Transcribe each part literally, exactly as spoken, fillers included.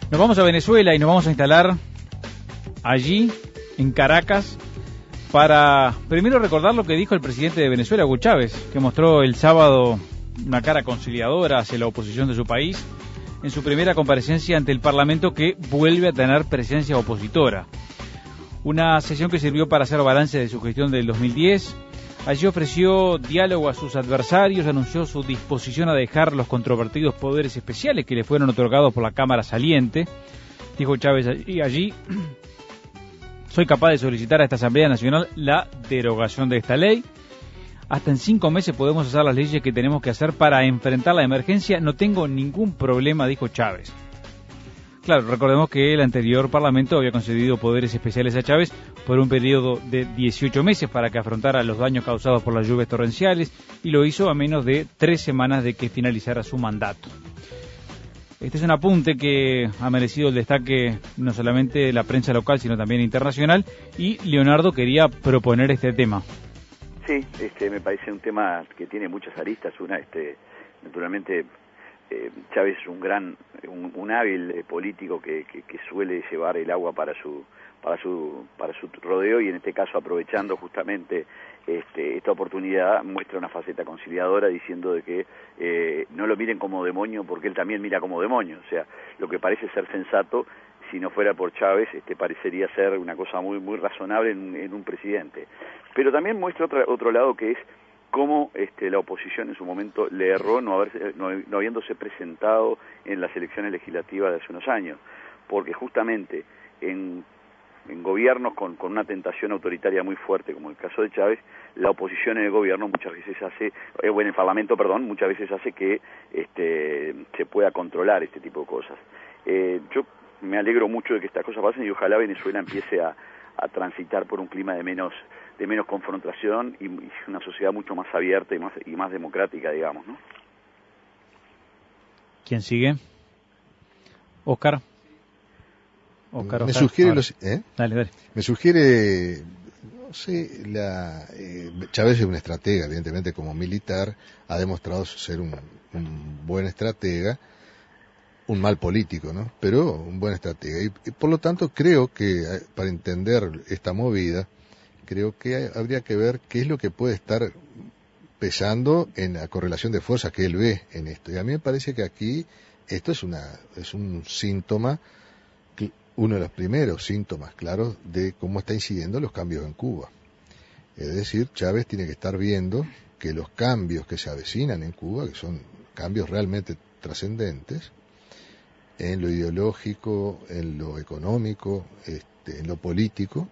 Nos vamos a Venezuela y nos vamos a instalar allí, en Caracas, para primero recordar lo que dijo el presidente de Venezuela, Hugo Chávez, que mostró el sábado una cara conciliadora hacia la oposición de su país en su primera comparecencia ante el Parlamento, que vuelve a tener presencia opositora. Una sesión que sirvió para hacer balance de su gestión del dos mil diez. Allí ofreció diálogo a sus adversarios, anunció su disposición a dejar los controvertidos poderes especiales que le fueron otorgados por la Cámara saliente. Dijo Chávez allí: soy capaz de solicitar a esta Asamblea Nacional la derogación de esta ley. Hasta en cinco meses podemos hacer las leyes que tenemos que hacer para enfrentar la emergencia. No tengo ningún problema, dijo Chávez. Claro, recordemos que el anterior Parlamento había concedido poderes especiales a Chávez por un periodo de dieciocho meses para que afrontara los daños causados por las lluvias torrenciales, y lo hizo a menos de tres semanas de que finalizara su mandato. Este es un apunte que ha merecido el destaque no solamente de la prensa local, sino también internacional, y Leonardo quería proponer este tema. Sí, este, me parece un tema que tiene muchas aristas. Una, este, naturalmente, eh, Chávez es un gran, un, un hábil eh, político que, que, que suele llevar el agua para su, para su, para su rodeo, y en este caso, aprovechando justamente este, esta oportunidad, muestra una faceta conciliadora, diciendo de que eh, no lo miren como demonio, porque él también mira como demonio. O sea, lo que parece ser sensato, si no fuera por Chávez, este, parecería ser una cosa muy muy razonable en, en un presidente. Pero también muestra otra, otro lado, que es cómo este, la oposición en su momento le erró no, haberse, no, no habiéndose presentado en las elecciones legislativas de hace unos años, porque justamente en, en gobiernos con, con una tentación autoritaria muy fuerte, como el caso de Chávez, la oposición en el gobierno muchas veces hace, eh, o en el Parlamento, perdón, muchas veces hace que este, se pueda controlar este tipo de cosas. Eh, yo me alegro mucho de que estas cosas pasen, y ojalá Venezuela empiece a, a transitar por un clima de menos de menos confrontación y, y una sociedad mucho más abierta y más y más democrática, digamos, ¿no? ¿Quién sigue? Oscar. Oscar, me Oscar. sugiere los, ¿eh? Dale, dale. Me sugiere, no sé, la eh, Chávez es un estratega, evidentemente, como militar ha demostrado ser un, un buen estratega, un mal político, ¿no? Pero un buen estratega. Y, y por lo tanto creo que eh, para entender esta movida, creo que hay, habría que ver qué es lo que puede estar pesando en la correlación de fuerzas que él ve en esto. Y a mí me parece que aquí esto es una es un síntoma, uno de los primeros síntomas claros de cómo está incidiendo los cambios en Cuba. Es decir, Chávez tiene que estar viendo que los cambios que se avecinan en Cuba, que son cambios realmente trascendentes, en lo ideológico, en lo económico, este, en lo político,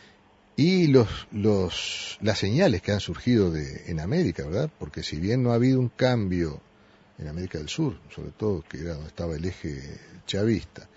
y los, los, las señales que han surgido de, en América, ¿verdad? Porque si bien no ha habido un cambio en América del Sur, sobre todo, que era donde estaba el eje chavista,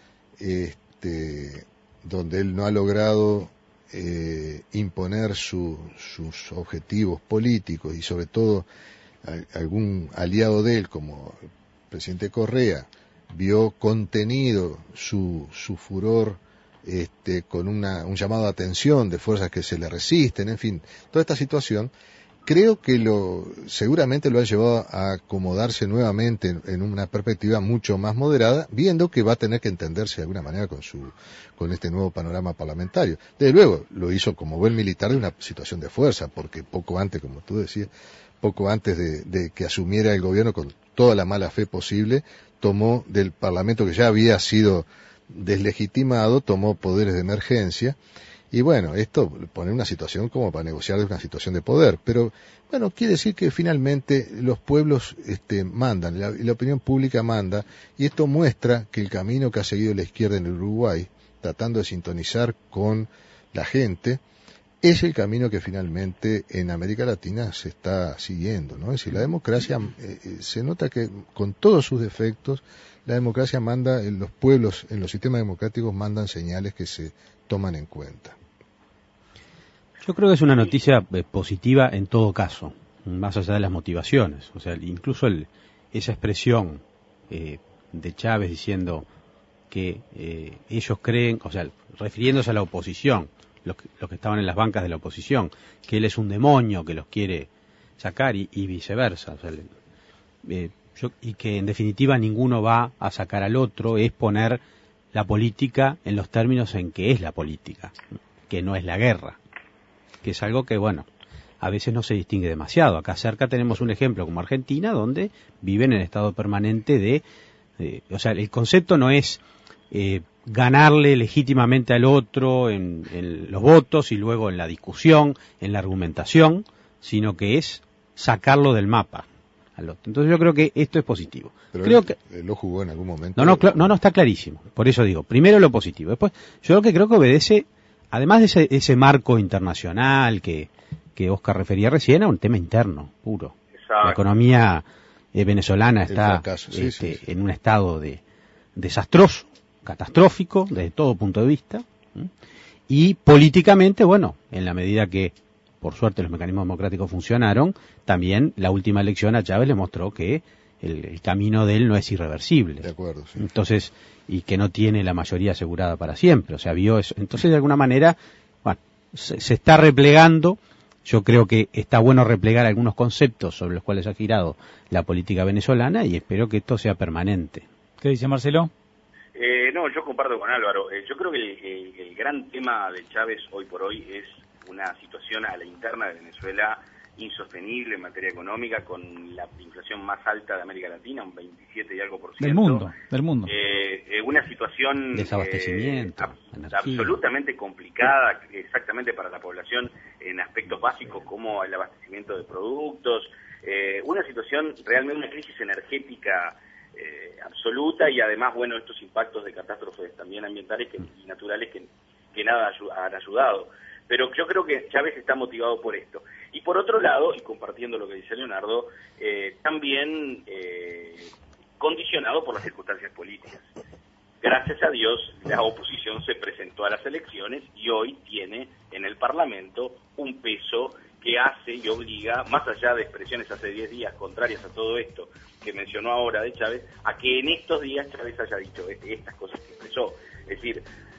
este, donde él no ha logrado eh, imponer su, sus objetivos políticos, y sobre todo a, algún aliado de él, como el presidente Correa, vio contenido su, su furor este, con una, un llamado de atención de fuerzas que se le resisten, en fin, toda esta situación, creo que lo seguramente lo ha llevado a acomodarse nuevamente en, en una perspectiva mucho más moderada, viendo que va a tener que entenderse de alguna manera con su con este nuevo panorama parlamentario. Desde luego, lo hizo como buen militar de una situación de fuerza, porque poco antes, como tú decías, poco antes de, de que asumiera el gobierno con toda la mala fe posible, tomó del Parlamento, que ya había sido deslegitimado, tomó poderes de emergencia, y bueno, esto pone una situación como para negociar de una situación de poder, pero bueno, quiere decir que finalmente los pueblos este, mandan, la, la opinión pública manda, y esto muestra que el camino que ha seguido la izquierda en el Uruguay, tratando de sintonizar con la gente, es el camino que finalmente en América Latina se está siguiendo, ¿no? Es decir, la democracia, eh, se nota que con todos sus defectos, la democracia manda, en los pueblos, en los sistemas democráticos mandan señales que se toman en cuenta. Yo creo que es una noticia eh, positiva en todo caso, más allá de las motivaciones. O sea, incluso el, esa expresión eh, de Chávez diciendo que eh, ellos creen, o sea, refiriéndose a la oposición, los que, los que estaban en las bancas de la oposición, que él es un demonio que los quiere sacar, y, y viceversa. O sea, eh, yo, y que en definitiva ninguno va a sacar al otro, es poner la política en los términos en que es la política, que no es la guerra, que es algo que, bueno, a veces no se distingue demasiado. Acá cerca tenemos un ejemplo como Argentina, donde viven en estado permanente de, de o sea, el concepto no es eh, ganarle legítimamente al otro en, en los votos y luego en la discusión, en la argumentación, sino que es sacarlo del mapa al otro. Entonces yo creo que esto es positivo. Pero creo él, que él lo jugó en algún momento. No, no, cl- no, no, está clarísimo. Por eso digo, primero lo positivo. Después, yo lo que creo que obedece, además de ese, ese marco internacional que, que Oscar refería recién, a un tema interno, puro. Exacto. La economía eh, venezolana está fracaso, sí, este, sí, sí. en un estado de desastroso, catastrófico, desde todo punto de vista. ¿sí? Y políticamente, bueno, en la medida que, por suerte, los mecanismos democráticos funcionaron, también la última elección a Chávez le mostró que el, el camino de él no es irreversible. De acuerdo, sí. Entonces, y que no tiene la mayoría asegurada para siempre. O sea, vio eso. Entonces, de alguna manera, bueno, se, se está replegando. Yo creo que está bueno replegar algunos conceptos sobre los cuales ha girado la política venezolana y espero que esto sea permanente. ¿Qué dice Marcelo? Eh, no, yo comparto con Álvaro. Eh, yo creo que el, el, el gran tema de Chávez hoy por hoy es una situación a la interna de Venezuela insostenible en materia económica, con la inflación más alta de América Latina, un veintisiete y algo por ciento. Del mundo, del mundo. Eh, eh, una situación desabastecimiento, eh, ab- absolutamente complicada, exactamente para la población en aspectos básicos como el abastecimiento de productos, eh, una situación realmente, una crisis energética eh, absoluta y además, bueno, estos impactos de catástrofes también ambientales que, y naturales que, que nada han ayudado. Pero yo creo que Chávez está motivado por esto. Y por otro lado, y compartiendo lo que dice Leonardo, eh, también eh, condicionado por las circunstancias políticas. Gracias a Dios, la oposición se presentó a las elecciones y hoy tiene en el Parlamento un peso que hace y obliga, más allá de expresiones hace diez días contrarias a todo esto que mencionó ahora de Chávez, a que en estos días Chávez haya dicho estas cosas que expresó. Es decir,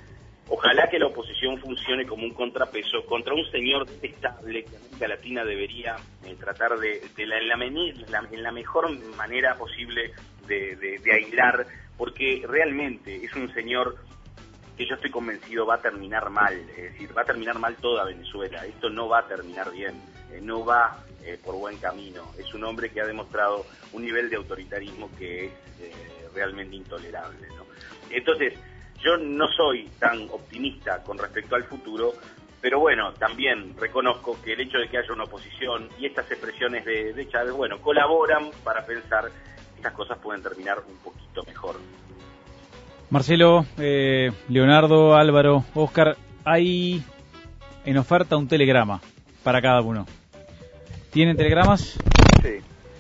ojalá que la oposición funcione como un contrapeso contra un señor detestable que América Latina debería eh, tratar de, de la, en, la, menir, la, en la mejor manera posible de, de, de aislar, porque realmente es un señor que yo estoy convencido va a terminar mal, es decir, va a terminar mal toda Venezuela, esto no va a terminar bien, eh, no va eh, por buen camino, es un hombre que ha demostrado un nivel de autoritarismo que es eh, realmente intolerable, ¿no? Entonces, yo no soy tan optimista con respecto al futuro, pero bueno, también reconozco que el hecho de que haya una oposición y estas expresiones de, de Chávez, bueno, colaboran para pensar que estas cosas pueden terminar un poquito mejor. Marcelo, eh, Leonardo, Álvaro, Oscar, hay en oferta un telegrama para cada uno. ¿Tienen telegramas? Sí.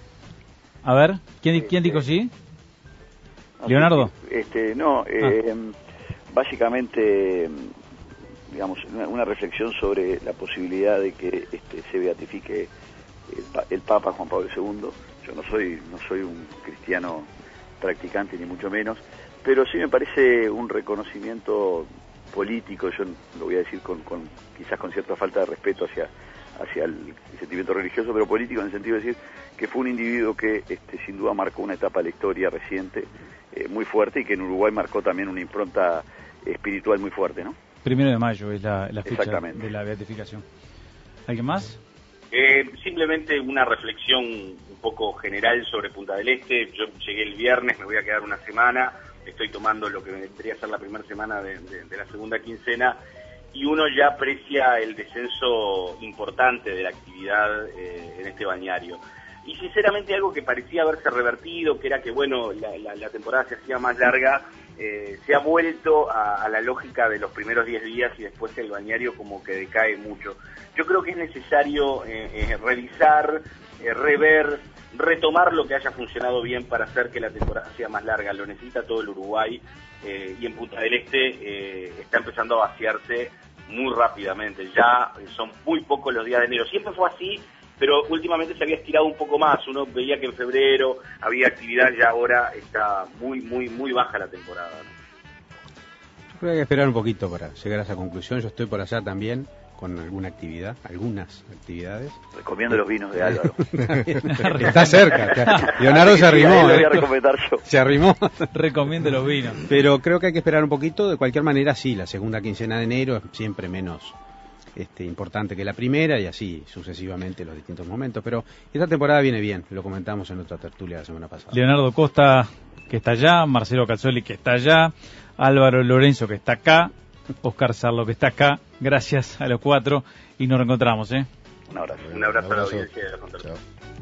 A ver, ¿quién, ¿quién dijo sí? Leonardo. Este, no, eh, ah. básicamente, digamos, una, una reflexión sobre la posibilidad de que este, se beatifique el, el Papa Juan Pablo segundo. Yo no soy, no soy un cristiano practicante ni mucho menos, pero sí me parece un reconocimiento político, yo lo voy a decir con, con quizás con cierta falta de respeto hacia hacia el, el sentimiento religioso, pero político en el sentido de decir que fue un individuo que este, sin duda marcó una etapa de la historia reciente eh, muy fuerte y que en Uruguay marcó también una impronta espiritual muy fuerte, ¿no? Primero de mayo es la, la fecha de la beatificación. ¿Alguien más? Eh, simplemente una reflexión un poco general sobre Punta del Este. Yo llegué el viernes, me voy a quedar una semana, estoy tomando lo que vendría a ser la primera semana de, de, de la segunda quincena, y uno ya aprecia el descenso importante de la actividad eh, en este balneario. Y sinceramente algo que parecía haberse revertido, que era que bueno, la, la, la temporada se hacía más larga, eh, se ha vuelto a, a la lógica de los primeros diez días y después el balneario como que decae mucho. Yo creo que es necesario eh, eh, revisar, eh, rever, retomar lo que haya funcionado bien para hacer que la temporada sea más larga. Lo necesita todo el Uruguay eh, y en Punta del Este eh, está empezando a vaciarse muy rápidamente. Ya eh, son muy pocos los días de enero. Siempre fue así, pero últimamente se había estirado un poco más. Uno veía que en febrero había actividad y ahora está muy, muy, muy baja la temporada, ¿no? Yo creo que hay que esperar un poquito para llegar a esa conclusión. Yo estoy por allá también, con alguna actividad, algunas actividades. Recomiendo los vinos de Álvaro. Está cerca. Leonardo se arrimó. Lo voy a ¿eh? recomendar yo. Se arrimó. Recomiende los vinos. Pero creo que hay que esperar un poquito. De cualquier manera, sí, la segunda quincena de enero es siempre menos este, importante que la primera y así sucesivamente los distintos momentos. Pero esta temporada viene bien, lo comentamos en otra tertulia la semana pasada. Leonardo Costa, que está allá, Marcelo Cazzoli, que está allá, Álvaro Lorenzo, que está acá, Oscar Sarlo, que está acá. Gracias a los cuatro y nos reencontramos, ¿eh? Un abrazo. Un abrazo a la abrazo. audiencia de la Contraluz. Chao.